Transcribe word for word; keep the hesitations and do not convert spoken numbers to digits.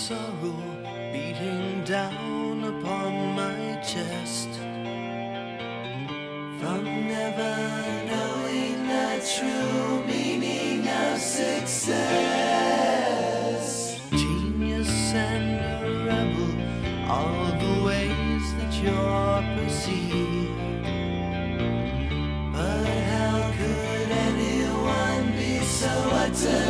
sorrow beating down upon my chest. From never knowing the true meaning of success. Genius and a rebel, all the ways that you're perceived. But how could anyone be so utterly